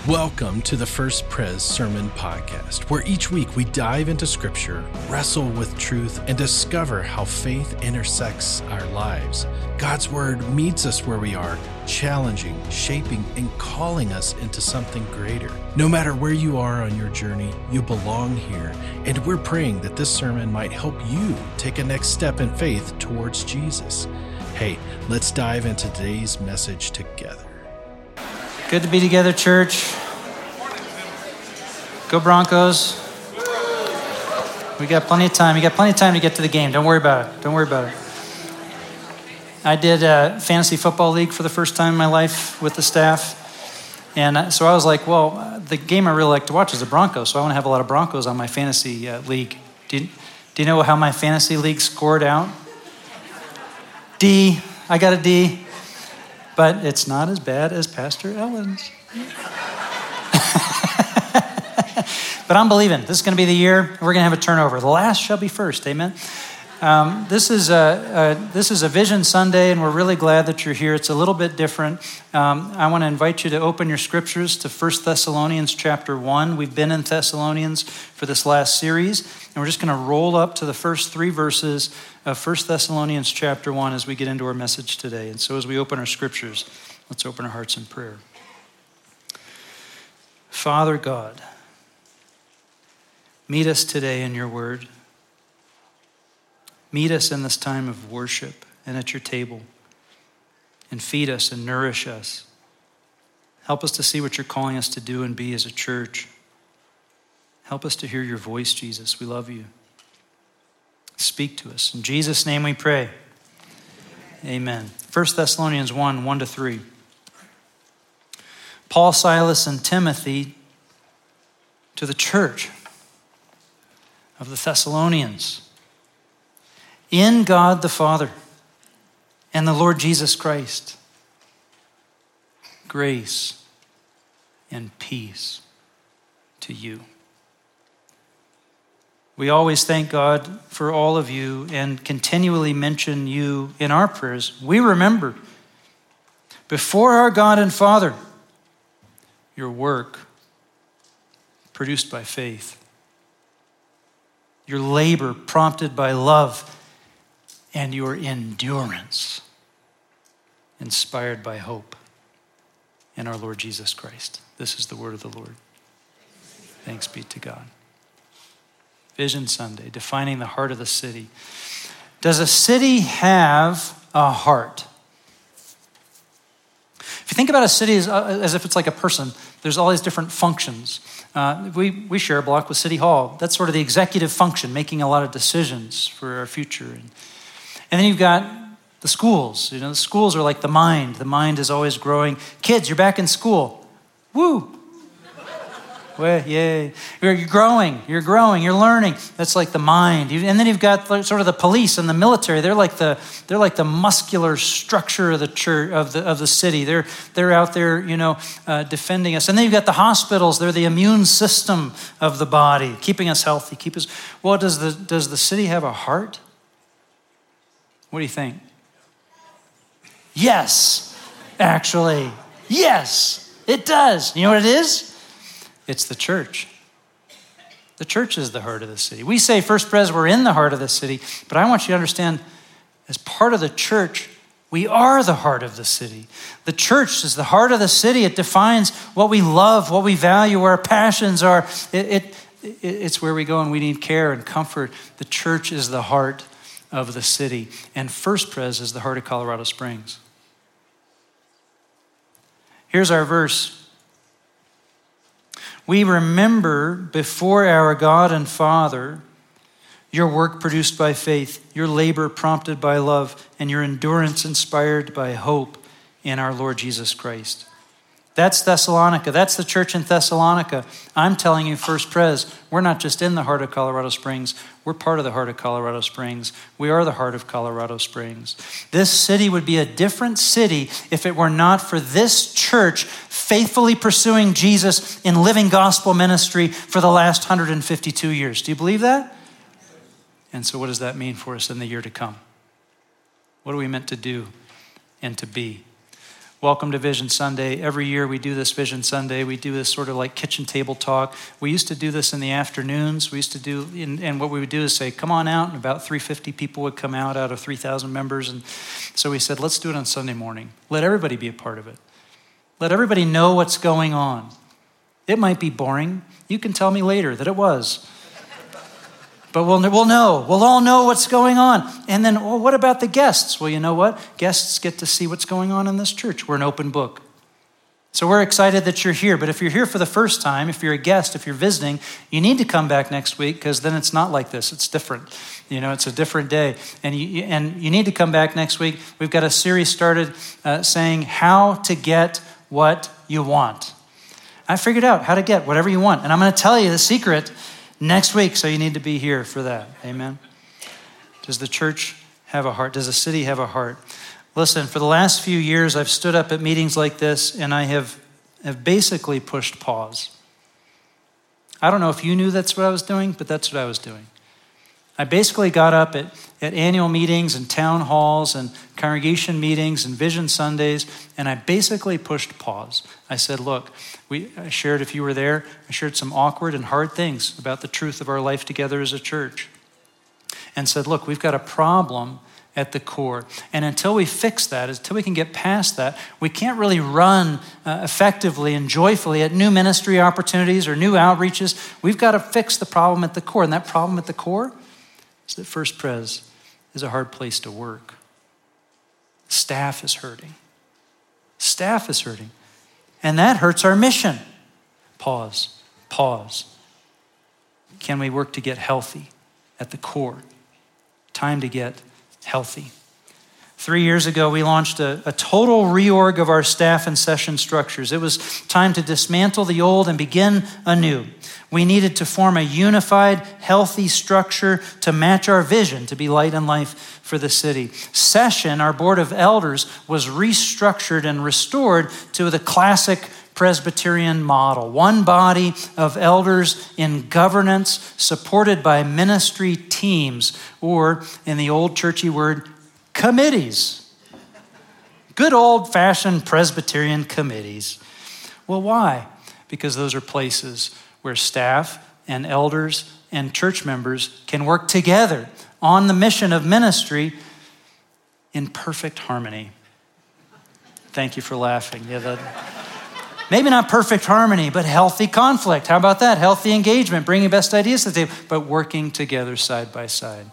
Welcome to the First Pres Sermon Podcast, where each week we dive into Scripture, wrestle with truth, and discover how faith intersects our lives. God's Word meets us where we are, challenging, shaping, and calling us into something greater. No matter where you are on your journey, you belong here, and we're praying that this sermon might help you take a next step in faith towards Jesus. Hey, let's dive into today's message together. Good to be together, church. Go Broncos. We got plenty of time. You got plenty of time to get to the game. Don't worry about it. I did a fantasy football league for the first time in my life with the staff. And so I was like, well, the game I really like to watch is the Broncos. So I want to have a lot of Broncos on my fantasy league. Do you know how my fantasy league scored out? D. I got a D. But it's not as bad as Pastor Ellen's. But I'm believing. This is going to be the year we're going to have a turnover. The last shall be first. Amen. This is a Vision Sunday, and we're really glad that you're here. It's a little bit different. I want to invite you to open your scriptures to 1 Thessalonians chapter 1. We've been in Thessalonians for this last series, and we're just going to roll up to the first three verses of 1 Thessalonians chapter 1 as we get into our message today. And so as we open our scriptures, let's open our hearts in prayer. Father God, meet us today in your word. Meet us in this time of worship and at your table, and feed us and nourish us. Help us to see what you're calling us to do and be as a church. Help us to hear your voice, Jesus. We love you. Speak to us. In Jesus' name we pray. Amen. 1 Thessalonians 1, 1-3. Paul, Silas, and Timothy to the church of the Thessalonians, in God the Father and the Lord Jesus Christ, grace and peace to you. We always thank God for all of you and continually mention you in our prayers. We remember before our God and Father your work produced by faith, your labor prompted by love, and your endurance inspired by hope in our Lord Jesus Christ. This is the word of the Lord. Thanks be to God. Vision Sunday, defining the heart of the city. Does a city have a heart? If you think about a city as if it's like a person, there's all these different functions. We share a block with City Hall. That's sort of the executive function, making a lot of decisions for our future. And then you've got the schools. You know, the schools are like the mind. The mind is always growing. Kids, you're back in school. Woo! Well, yay. You're growing, you're learning. That's like the mind. And then you've got sort of the police and the military. They're like the muscular structure of the church, of the city. They're out there, defending us. And then you've got the hospitals. They're the immune system of the body, keeping us healthy, Well, does the city have a heart? What do you think? Yes, actually. Yes, it does. You know what it is? It's the church. The church is the heart of the city. We say First Pres, we're in the heart of the city, but I want you to understand, as part of the church, we are the heart of the city. The church is the heart of the city. It defines what we love, what we value, where our passions are. It's where we go and we need care and comfort. The church is the heart of the city. And First Pres is the heart of Colorado Springs. Here's our verse. We remember before our God and Father your work produced by faith, your labor prompted by love, and your endurance inspired by hope in our Lord Jesus Christ. That's Thessalonica. That's the church in Thessalonica. I'm telling you, First Pres, we're not just in the heart of Colorado Springs. We're part of the heart of Colorado Springs. We are the heart of Colorado Springs. This city would be a different city if it were not for this church faithfully pursuing Jesus in living gospel ministry for the last 152 years. Do you believe that? And so what does that mean for us in the year to come? What are we meant to do and to be? Welcome to Vision Sunday. Every year we do this Vision Sunday. We do this sort of like kitchen table talk. We used to do this in the afternoons. We used to do, and what we would do is say, come on out, and about 350 people would come out of 3,000 members. And so we said, let's do it on Sunday morning. Let everybody be a part of it. Let everybody know what's going on. It might be boring. You can tell me later that it was. But we'll know. We'll all know what's going on. And then, well, what about the guests? Well, you know what? Guests get to see what's going on in this church. We're an open book. So we're excited that you're here. But if you're here for the first time, if you're a guest, if you're visiting, you need to come back next week, because then it's not like this. It's different. It's a different day. And you need to come back next week. We've got a series started saying how to get what you want. I figured out how to get whatever you want. And I'm going to tell you the secret next week, so you need to be here for that. Amen. Does the church have a heart? Does the city have a heart? Listen, for the last few years, I've stood up at meetings like this, and I have basically pushed pause. I don't know if you knew that's what I was doing, but that's what I was doing. I basically got up at annual meetings and town halls and congregation meetings and Vision Sundays, and I basically pushed pause. I said, look, I shared, if you were there, I shared some awkward and hard things about the truth of our life together as a church. And said, look, we've got a problem at the core. And until we fix that, until we can get past that, we can't really run effectively and joyfully at new ministry opportunities or new outreaches. We've got to fix the problem at the core. And that problem at the core is that First Pres is a hard place to work. Staff is hurting. Staff is hurting. And that hurts our mission. Pause. Can we work to get healthy at the core? Time to get healthy. 3 years ago, we launched a total reorg of our staff and session structures. It was time to dismantle the old and begin anew. We needed to form a unified, healthy structure to match our vision to be light and life for the city. Session, our board of elders, was restructured and restored to the classic Presbyterian model. One body of elders in governance supported by ministry teams, or in the old churchy word, committees. Good old-fashioned Presbyterian committees. Well, why? Because those are places where staff and elders and church members can work together on the mission of ministry in perfect harmony. Thank you for laughing. Maybe not perfect harmony, but healthy conflict. How about that? Healthy engagement, bringing best ideas to the table, but working together side by side.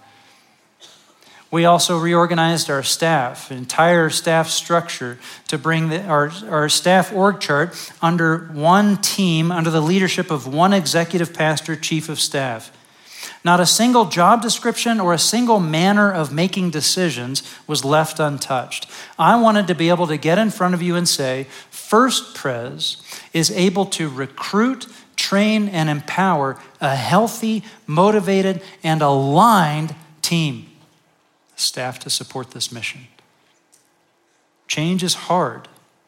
We also reorganized our staff, entire staff structure, to bring our staff org chart under one team, under the leadership of one executive pastor, chief of staff. Not a single job description or a single manner of making decisions was left untouched. I wanted to be able to get in front of you and say, First Pres is able to recruit, train, and empower a healthy, motivated, and aligned team. Staff to support this mission. Change is hard.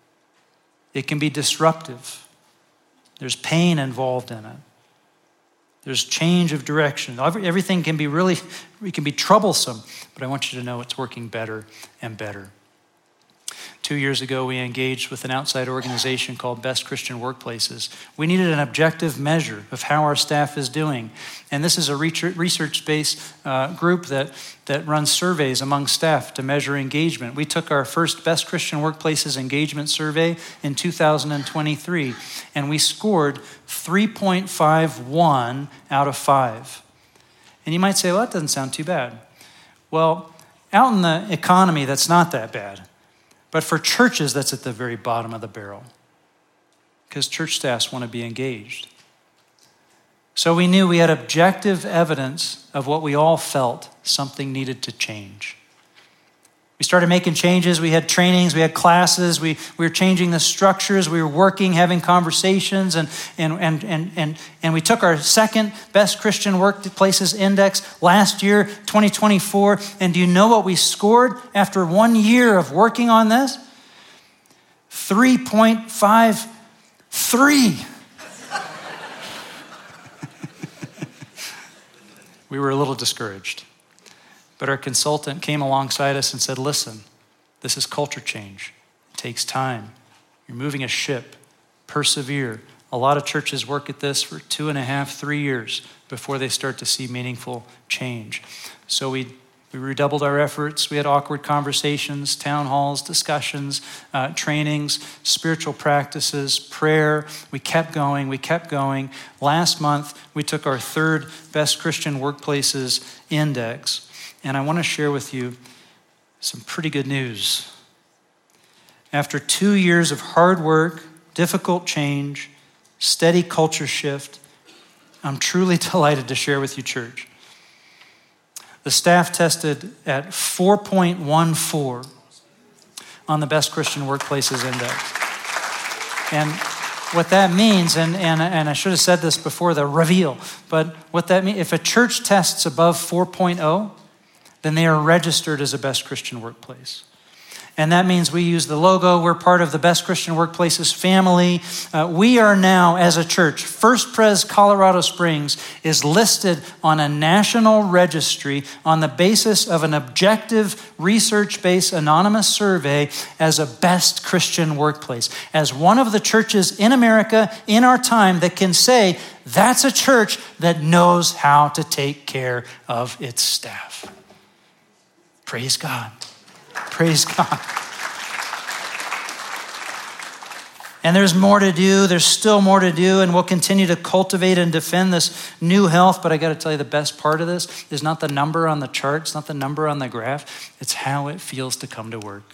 It can be disruptive. There's pain involved in it. There's change of direction. Everything can be it can be troublesome, but I want you to know it's working better and better. 2 years ago, we engaged with an outside organization called Best Christian Workplaces. We needed an objective measure of how our staff is doing. And this is a research-based group that runs surveys among staff to measure engagement. We took our first Best Christian Workplaces engagement survey in 2023, and we scored 3.51 out of 5. And you might say, well, that doesn't sound too bad. Well, out in the economy, that's not that bad. But for churches, that's at the very bottom of the barrel, because church staffs want to be engaged. So we knew we had objective evidence of what we all felt something needed to change. We started making changes. We had trainings, we had classes, we were changing the structures, we were working, having conversations, and we took our second Best Christian Workplaces Index last year, 2024, and do you know what we scored after 1 year of working on this? 3.53. We were a little discouraged. But our consultant came alongside us and said, listen, this is culture change. It takes time. You're moving a ship. Persevere. A lot of churches work at this for 2.5, 3 years before they start to see meaningful change. So we redoubled our efforts. We had awkward conversations, town halls, discussions, trainings, spiritual practices, prayer. We kept going. Last month, we took our 3rd Best Christian Workplaces Index. And I want to share with you some pretty good news. After 2 years of hard work, difficult change, steady culture shift, I'm truly delighted to share with you, church. The staff tested at 4.14 on the Best Christian Workplaces Index. And what that means, and I should have said this before the reveal, but what that means, if a church tests above 4.0, then they are registered as a Best Christian Workplace. And that means we use the logo. We're part of the Best Christian Workplaces family. We are now, as a church, First Pres Colorado Springs is listed on a national registry on the basis of an objective, research-based, anonymous survey as a Best Christian Workplace. As one of the churches in America in our time that can say, that's a church that knows how to take care of its staff. Praise God. Praise God. And there's more to do. There's still more to do. And we'll continue to cultivate and defend this new health. But I got to tell you, the best part of this is not the number on the chart. It's not the number on the graph. It's how it feels to come to work.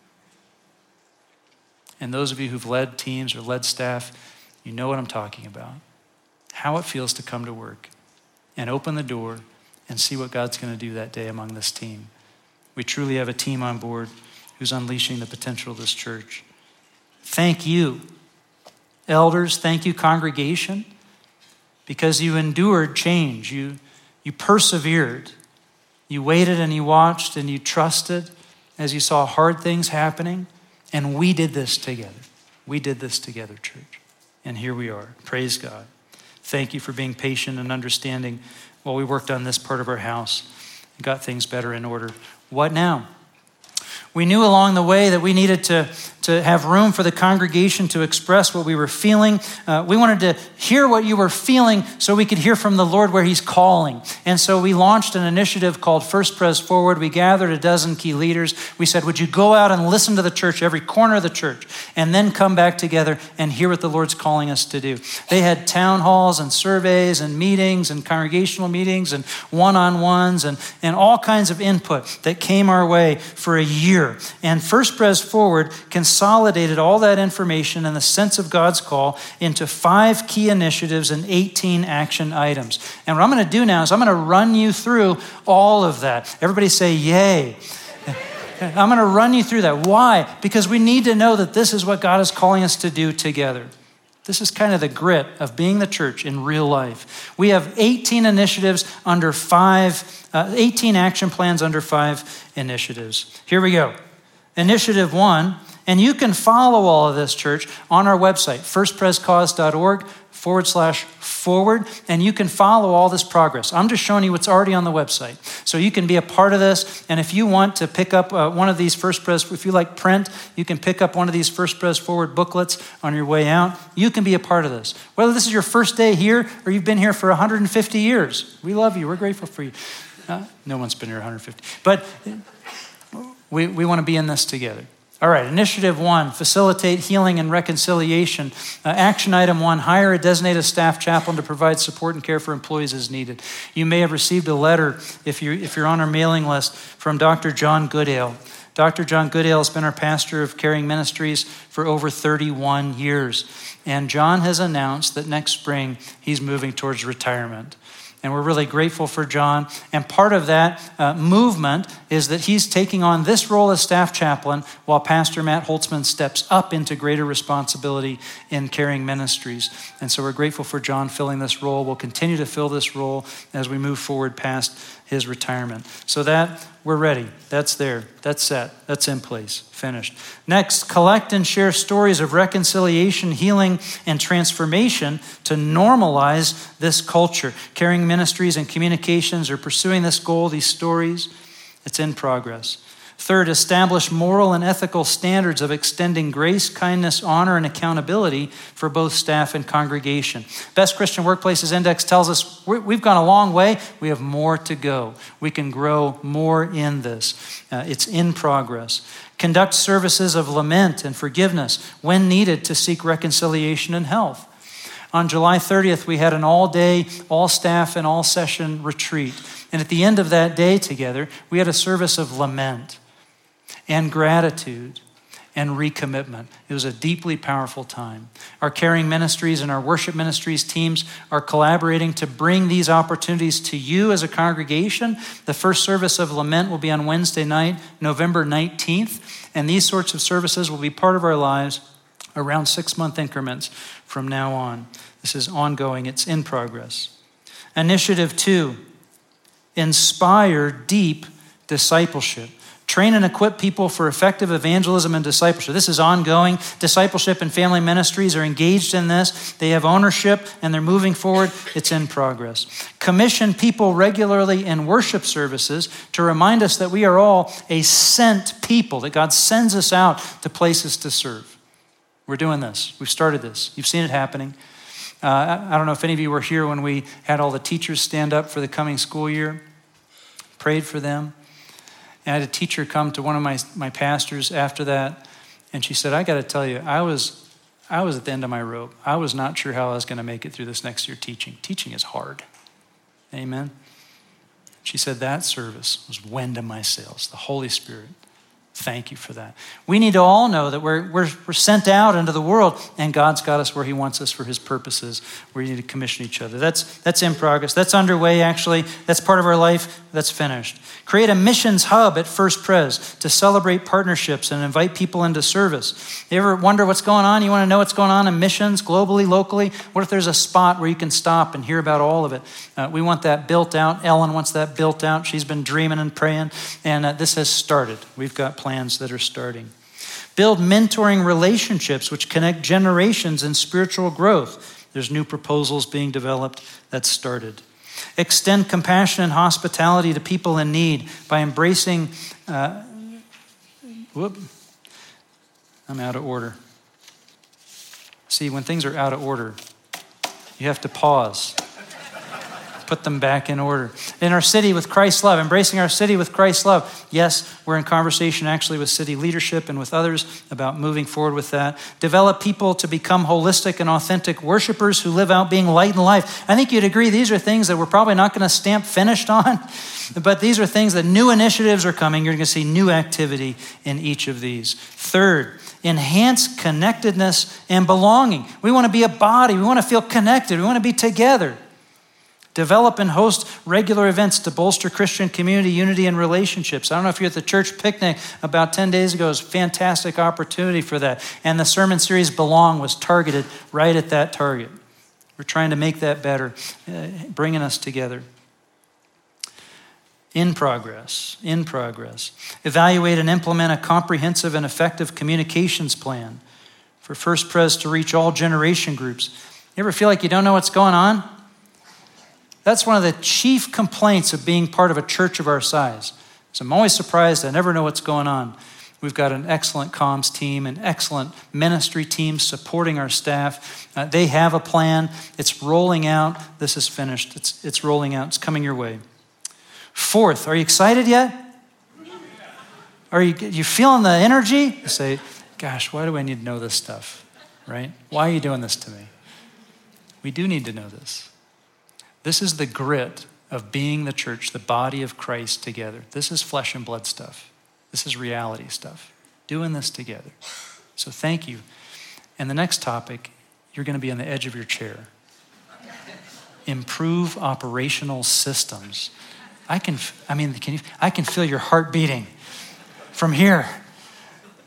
And those of you who've led teams or led staff, you know what I'm talking about. How it feels to come to work and open the door and see what God's going to do that day among this team. We truly have a team on board who's unleashing the potential of this church. Thank you, elders. Thank you, congregation, because you endured change. You persevered. You waited and you watched and you trusted as you saw hard things happening. And we did this together. We did this together, church. And here we are. Praise God. Thank you for being patient and understanding while we worked on this part of our house and got things better in order. What now? We knew along the way that we needed to have room for the congregation to express what we were feeling. We wanted to hear what you were feeling so we could hear from the Lord where he's calling. And so we launched an initiative called First Pres Forward. We gathered a dozen key leaders. We said, would you go out and listen to the church, every corner of the church, and then come back together and hear what the Lord's calling us to do. They had town halls and surveys and meetings and congregational meetings and one-on-ones and all kinds of input that came our way for a year. And First Pres Forward consolidated all that information and the sense of God's call into 5 key initiatives and 18 action items. And what I'm going to do now is I'm going to run you through all of that. Everybody say, yay. I'm going to run you through that. Why? Because we need to know that this is what God is calling us to do together. This is kind of the grit of being the church in real life. We have 18 initiatives under 18 action plans under 5 initiatives. Here we go. Initiative 1, and you can follow all of this, church, on our website, firstprescause.org/forward, and you can follow all this progress. I'm just showing you what's already on the website. So you can be a part of this, and if you want to pick up one of these First Pres, if you like print, you can pick up one of these First Pres Forward booklets on your way out. You can be a part of this. Whether this is your first day here or you've been here for 150 years, we love you. We're grateful for you. No one's been here 150. But we want to be in this together. All right, initiative 1, facilitate healing and reconciliation. Action item 1, hire a designated staff chaplain to provide support and care for employees as needed. You may have received a letter, if you're on our mailing list, from Dr. John Goodale. Dr. John Goodale has been our pastor of Caring Ministries for over 31 years. And John has announced that next spring he's moving towards retirement. And we're really grateful for John. And part of that movement is that he's taking on this role as staff chaplain while Pastor Matt Holtzman steps up into greater responsibility in Caring Ministries. And so we're grateful for John filling this role. We'll continue to fill this role as we move forward past his retirement. So that, we're ready. That's there. That's set. That's in place. Finished. Next, collect and share stories of reconciliation, healing, and transformation to normalize this culture. Caring Ministries and Communications are pursuing this goal, these stories. It's in progress. Third, establish moral and ethical standards of extending grace, kindness, honor, and accountability for both staff and congregation. Best Christian Workplaces Index tells us we've gone a long way. We have more to go. We can grow more in this. It's in progress. Conduct services of lament and forgiveness when needed to seek reconciliation and health. On July 30th, we had an all-day, all-staff, and all-session retreat. And at the end of that day together, we had a service of lament and gratitude and recommitment. It was a deeply powerful time. Our caring ministries and our worship ministries teams are collaborating to bring these opportunities to you as a congregation. The first service of lament will be on Wednesday night, November 19th, and these sorts of services will be part of our lives around 6-month increments from now on. This is ongoing. It's in progress. Initiative 2, inspire deep discipleship. Train and equip people for effective evangelism and discipleship. This is ongoing. Discipleship and family ministries are engaged in this. They have ownership and they're moving forward. It's in progress. Commission people regularly in worship services to remind us that we are all a sent people, that God sends us out to places to serve. We're doing this. We've started this. You've seen it happening. I don't know if any of you were here when we had all the teachers stand up for the coming school year. Prayed for them. And I had a teacher come to one of my pastors after that, and she said, I got to tell you, I was at the end of my rope. I was not sure how I was going to make it through this next year teaching. Teaching is hard. Amen? She said, that service was wind in my sails, the Holy Spirit. Thank you for that. We need to all know that we're sent out into the world, and God's got us where he wants us for his purposes. We need to commission each other. That's in progress. That's underway, actually. That's part of our life. That's finished. Create a missions hub at First Pres to celebrate partnerships and invite people into service. You ever wonder what's going on? You want to know what's going on in missions globally, locally? What if there's a spot where you can stop and hear about all of it? We want that built out. Ellen wants that built out. She's been dreaming and praying, and this has started. We've got plans that are starting. Build mentoring relationships which connect generations in spiritual growth. There's new proposals being developed. That's started. Extend compassion and hospitality to people in need by embracing, I'm out of order. See, when things are out of order, you have to pause. Put them back in order. In our city with Christ's love, embracing our city with Christ's love. Yes, we're in conversation actually with city leadership and with others about moving forward with that. Develop people to become holistic and authentic worshipers who live out being light and life. I think you'd agree these are things that we're probably not going to stamp finished on, but these are things that new initiatives are coming. You're going to see new activity in each of these. Third, enhance connectedness and belonging. We want to be a body. We want to feel connected. We want to be together. Develop and host regular events to bolster Christian community, unity, and relationships. I don't know if you're at the church picnic about 10 days ago. It was a fantastic opportunity for that. And the sermon series Belong was targeted right at that target. We're trying to make that better, bringing us together. In progress. Evaluate and implement a comprehensive and effective communications plan for First Pres to reach all generation groups. You ever feel like you don't know what's going on? That's one of the chief complaints of being part of a church of our size. So I'm always surprised. I never know what's going on. We've got an excellent comms team, an excellent ministry team supporting our staff. They have a plan. It's rolling out. This is finished. It's rolling out. It's coming your way. Fourth, are you excited yet? Are you feeling the energy? You say, gosh, why do I need to know this stuff, right? Why are you doing this to me? We do need to know this. This is the grit of being the church, the body of Christ together. This is flesh and blood stuff. This is reality stuff. Doing this together. So thank you. And the next topic, you're going to be on the edge of your chair. Improve operational systems. I can feel your heart beating from here.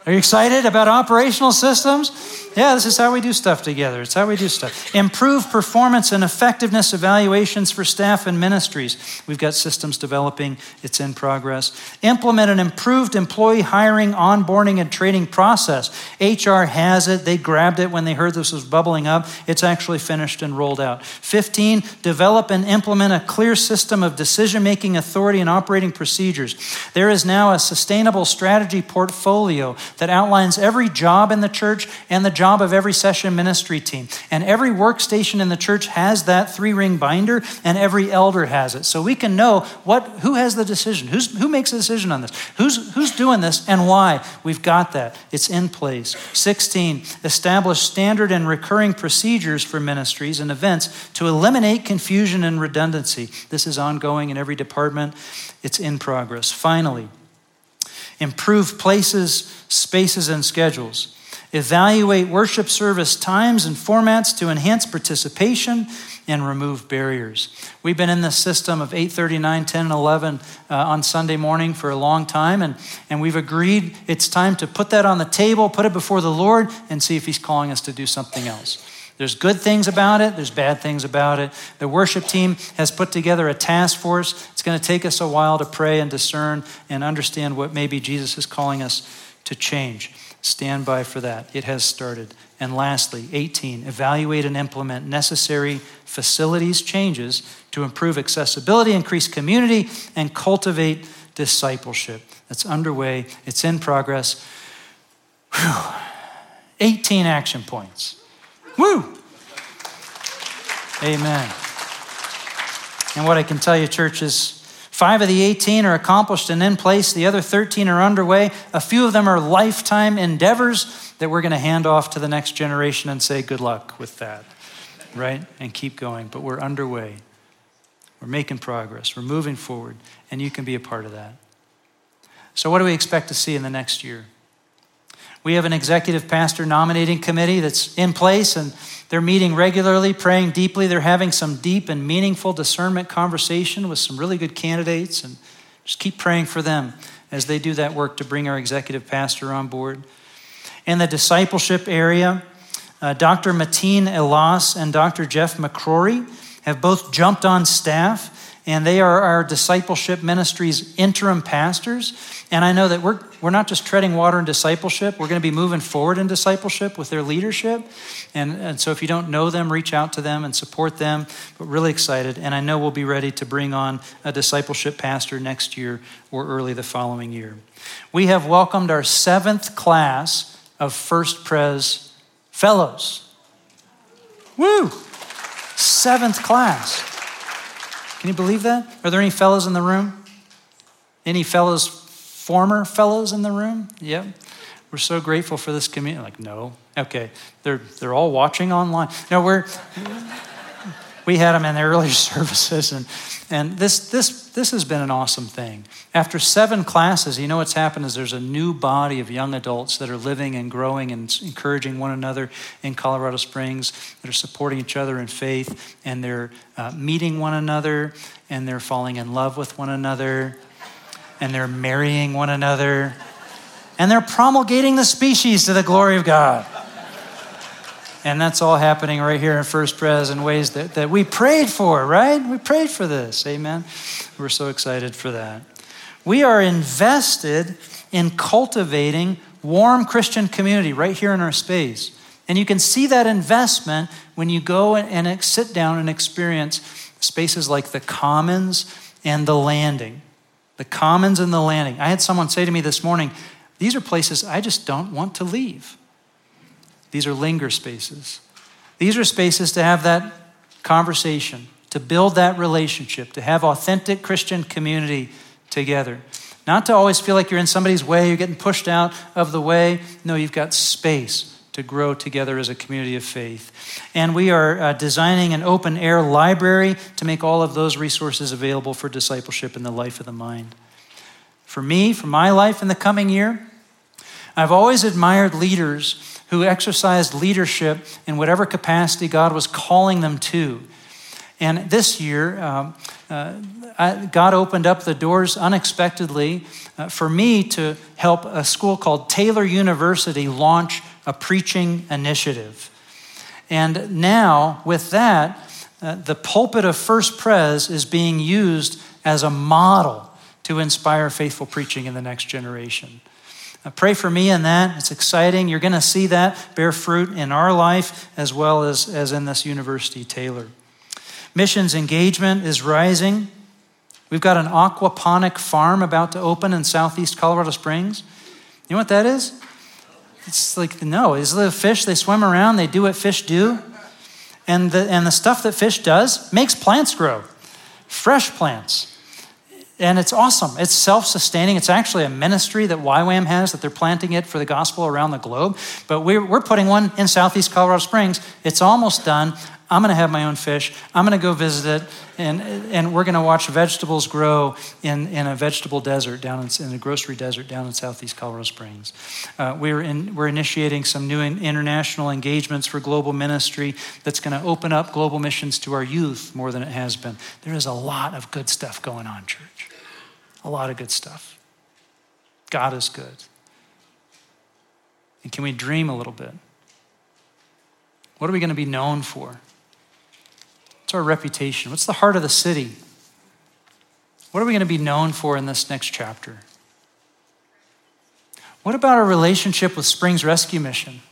Are you excited about operational systems? Yeah, this is how we do stuff together. It's how we do stuff. Improve performance and effectiveness evaluations for staff and ministries. We've got systems developing. It's in progress. Implement an improved employee hiring, onboarding, and training process. HR has it. They grabbed it when they heard this was bubbling up. It's actually finished and rolled out. 15, develop and implement a clear system of decision-making authority and operating procedures. There is now a sustainable strategy portfolio that outlines every job in the church and the job of every session ministry team. And every workstation in the church has that 3-ring binder, and every elder has it. So we can know who has the decision, who makes a decision on this, who's doing this and why. We've got that. It's in place. 16, establish standard and recurring procedures for ministries and events to eliminate confusion and redundancy. This is ongoing in every department. It's in progress. Finally, improve places, spaces, and schedules. Evaluate worship service times and formats to enhance participation and remove barriers. We've been in this system of 8:30, 9, 10, and 11 on Sunday morning for a long time, and we've agreed it's time to put that on the table, put it before the Lord, and see if he's calling us to do something else. There's good things about it. There's bad things about it. The worship team has put together a task force. It's going to take us a while to pray and discern and understand what maybe Jesus is calling us to change. Stand by for that. It has started. And lastly, 18, evaluate and implement necessary facilities changes to improve accessibility, increase community, and cultivate discipleship. That's underway. It's in progress. Whew. 18 action points. Woo! Amen. And what I can tell you, church, is 5 of the 18 are accomplished and in place. The other 13 are underway. A few of them are lifetime endeavors that we're going to hand off to the next generation and say, good luck with that, right? And keep going. But we're underway. We're making progress. We're moving forward, and you can be a part of that. So what do we expect to see in the next year? We have an executive pastor nominating committee that's in place, and they're meeting regularly, praying deeply. They're having some deep and meaningful discernment conversation with some really good candidates, and just keep praying for them as they do that work to bring our executive pastor on board. In the discipleship area, Dr. Mateen Elas and Dr. Jeff McCrory have both jumped on staff, and they are our discipleship ministry's interim pastors. And I know that we're not just treading water in discipleship, we're going to be moving forward in discipleship with their leadership. And so if you don't know them, reach out to them and support them. But really excited. And I know we'll be ready to bring on a discipleship pastor next year or early the following year. We have welcomed our 7th class of First Pres Fellows. Woo! 7th class. Can you believe that? Are there any fellows in the room? Any fellows, former fellows in the room? Yep. We're so grateful for this community. Like, no. Okay. They're all watching online. No, we had them in the earlier services, and this has been an awesome thing. After 7 classes, you know what's happened is there's a new body of young adults that are living and growing and encouraging one another in Colorado Springs, that are supporting each other in faith, and they're meeting one another, and they're falling in love with one another, and they're marrying one another, and they're promulgating the species to the glory of God. And that's all happening right here in First Pres in ways that we prayed for, right? We prayed for this, amen? We're so excited for that. We are invested in cultivating warm Christian community right here in our space. And you can see that investment when you go and sit down and experience spaces like the Commons and the Landing. The Commons and the Landing. I had someone say to me this morning, these are places I just don't want to leave. These are linger spaces. These are spaces to have that conversation, to build that relationship, to have authentic Christian community together. Not to always feel like you're in somebody's way, you're getting pushed out of the way. No, you've got space to grow together as a community of faith. And we are designing an open air library to make all of those resources available for discipleship in the life of the mind. For me, for my life in the coming year, I've always admired leaders who exercised leadership in whatever capacity God was calling them to. And this year, God opened up the doors unexpectedly for me to help a school called Taylor University launch a preaching initiative. And now, with that, the pulpit of First Pres is being used as a model to inspire faithful preaching in the next generation. Pray for me in that. It's exciting. You're going to see that bear fruit in our life as well as in this University Taylor. Missions engagement is rising. We've got an aquaponic farm about to open in southeast Colorado Springs. You know what that is? It's like, these little fish, they swim around, they do what fish do. And the stuff that fish does makes plants grow, fresh plants. And it's awesome. It's self-sustaining. It's actually a ministry that YWAM has, that they're planting it for the gospel around the globe. But we're putting one in southeast Colorado Springs. It's almost done. I'm going to have my own fish. I'm going to go visit it, and we're going to watch vegetables grow in a vegetable desert in a grocery desert down in southeast Colorado Springs. We're initiating some new international engagements for global ministry that's going to open up global missions to our youth more than it has been. There is a lot of good stuff going on, church. A lot of good stuff. God is good. And can we dream a little bit? What are we going to be known for? What's our reputation? What's the heart of the city? What are we going to be known for in this next chapter? What about our relationship with Springs Rescue Mission?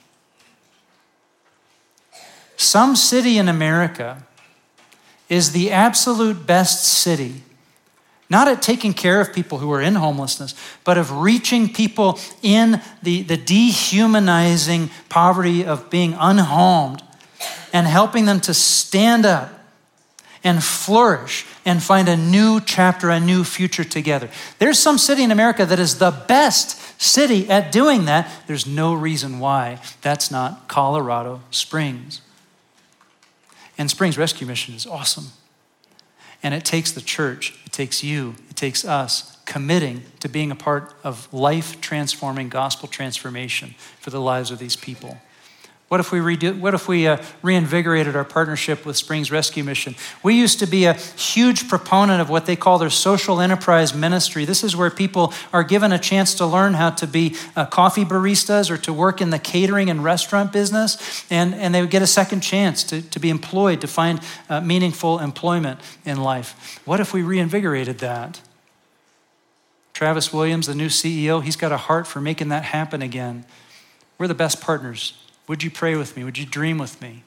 Some city in America is the absolute best city, not at taking care of people who are in homelessness, but of reaching people in the dehumanizing poverty of being unhomed and helping them to stand up and flourish and find a new chapter, a new future together. There's some city in America that is the best city at doing that. There's no reason why that's not Colorado Springs. And Springs Rescue Mission is awesome. And it takes the church, it takes you, it takes us committing to being a part of life-transforming gospel transformation for the lives of these people. What if we reinvigorated our partnership with Springs Rescue Mission? We used to be a huge proponent of what they call their social enterprise ministry. This is where people are given a chance to learn how to be coffee baristas or to work in the catering and restaurant business, and they would get a second chance to be employed, to find meaningful employment in life. What if we reinvigorated that? Travis Williams, the new CEO, he's got a heart for making that happen again. We're the best partners. Would you pray with me? Would you dream with me?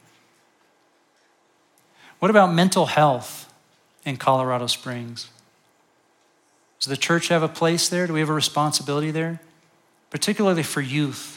What about mental health in Colorado Springs? Does the church have a place there? Do we have a responsibility there? Particularly for youth.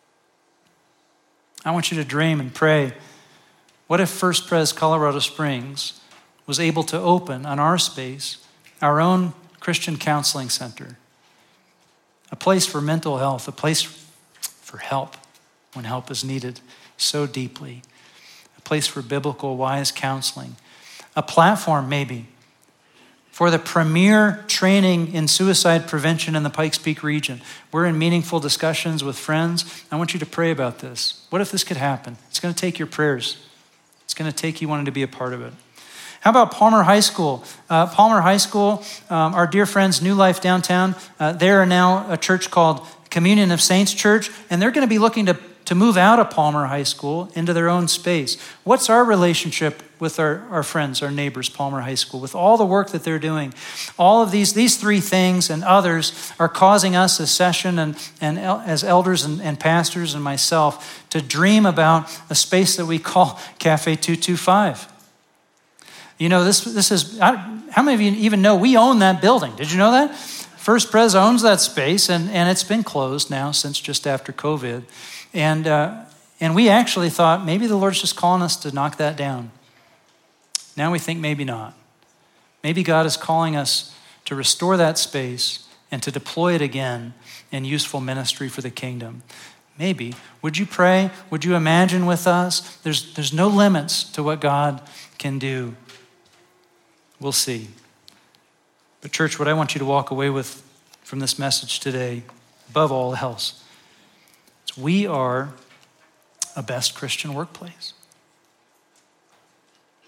I want you to dream and pray. What if First Pres Colorado Springs was able to open on our space our own Christian counseling center? A place for mental health, a place for help when help is needed so deeply, a place for biblical, wise counseling, a platform maybe for the premier training in suicide prevention in the Pikes Peak region. We're in meaningful discussions with friends. I want you to pray about this. What if this could happen? It's going to take your prayers. It's going to take you wanting to be a part of it. How about Palmer High School? Palmer High School, our dear friends, New Life Downtown, they are now a church called Communion of Saints Church, and they're going to be looking to move out of Palmer High School into their own space. What's our relationship with our friends, our neighbors, Palmer High School, with all the work that they're doing? All of these three things and others are causing us as session and as elders and pastors and myself to dream about a space that we call Cafe 225. You know, this is, how many of you even know we own that building? Did you know that? First Pres owns that space, and it's been closed now since just after COVID. And we actually thought maybe the Lord's just calling us to knock that down. Now we think maybe not. Maybe God is calling us to restore that space and to deploy it again in useful ministry for the kingdom. Maybe. Would you pray? Would you imagine with us? There's no limits to what God can do. We'll see. But church, what I want you to walk away with from this message today, above all else, is we are a best Christian workplace.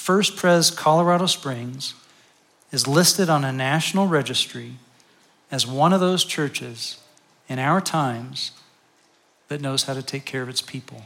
First Pres Colorado Springs is listed on a national registry as one of those churches in our times that knows how to take care of its people.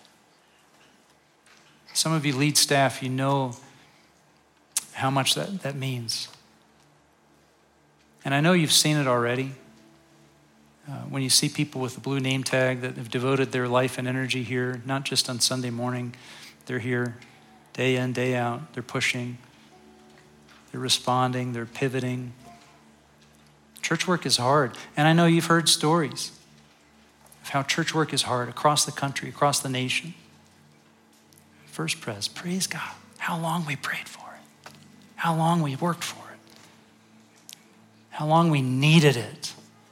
Some of you lead staff, you know how much that means. And I know you've seen it already. When you see people with a blue name tag that have devoted their life and energy here, not just on Sunday morning, they're here day in, day out. They're pushing, they're responding, they're pivoting. Church work is hard. And I know you've heard stories of how church work is hard across the country, across the nation. First Pres, praise God. How long we prayed for it. How long we worked for it. How long we needed it.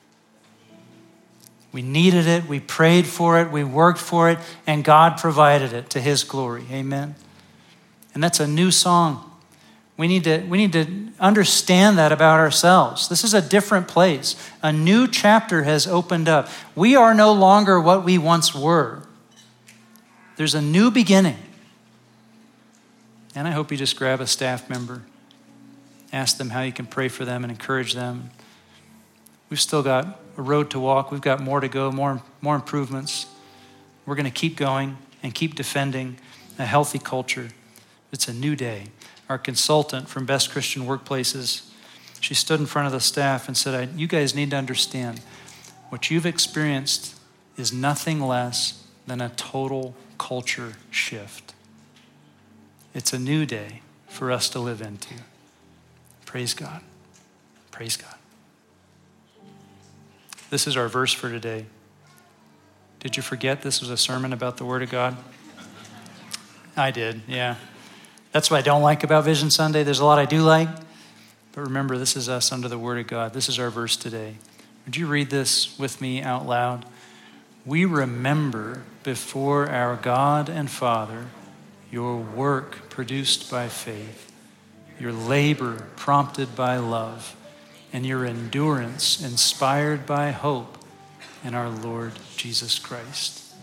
We needed it, we prayed for it, we worked for it, and God provided it to his glory. Amen. And that's a new song. We need to understand that about ourselves. This is a different place. A new chapter has opened up. We are no longer what we once were. There's a new beginning. And I hope you just grab a staff member, ask them how you can pray for them and encourage them. We've still got a road to walk. We've got more to go, more improvements. We're going to keep going and keep defending a healthy culture. It's a new day. Our consultant from Best Christian Workplaces, she stood in front of the staff and said, you guys need to understand what you've experienced is nothing less than a total culture shift. It's a new day for us to live into. Praise God. Praise God. This is our verse for today. Did you forget this was a sermon about the Word of God? I did, yeah. That's what I don't like about Vision Sunday. There's a lot I do like. But remember, this is us under the Word of God. This is our verse today. Would you read this with me out loud? We remember before our God and Father your work produced by faith, your labor prompted by love, and your endurance inspired by hope in our Lord Jesus Christ.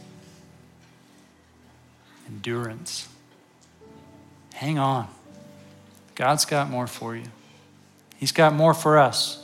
Endurance. Hang on. God's got more for you. He's got more for us.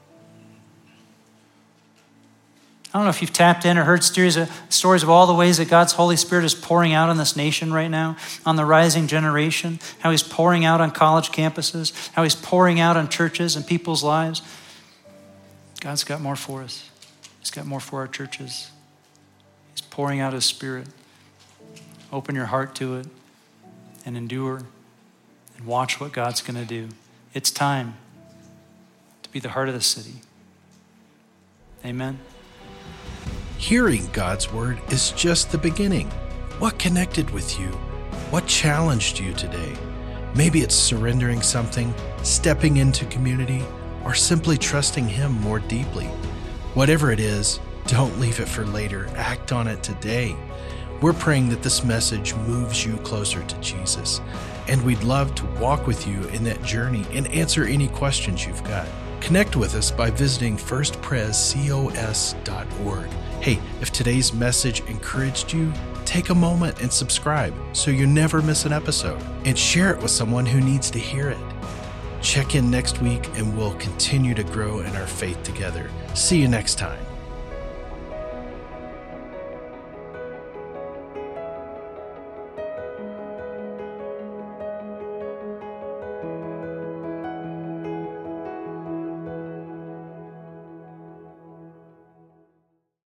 I don't know if you've tapped in or heard stories of all the ways that God's Holy Spirit is pouring out on this nation right now, on the rising generation, how he's pouring out on college campuses, how he's pouring out on churches and people's lives. God's got more for us. He's got more for our churches. He's pouring out his Spirit. Open your heart to it and endure and watch what God's going to do. It's time to be the heart of the city. Amen. Hearing God's word is just the beginning. What connected with you? What challenged you today? Maybe it's surrendering something, stepping into community, or simply trusting him more deeply. Whatever it is, don't leave it for later. Act on it today. We're praying that this message moves you closer to Jesus, and we'd love to walk with you in that journey and answer any questions you've got. Connect with us by visiting firstprescos.org. Hey, if today's message encouraged you, take a moment and subscribe so you never miss an episode, and share it with someone who needs to hear it. Check in next week and we'll continue to grow in our faith together. See you next time.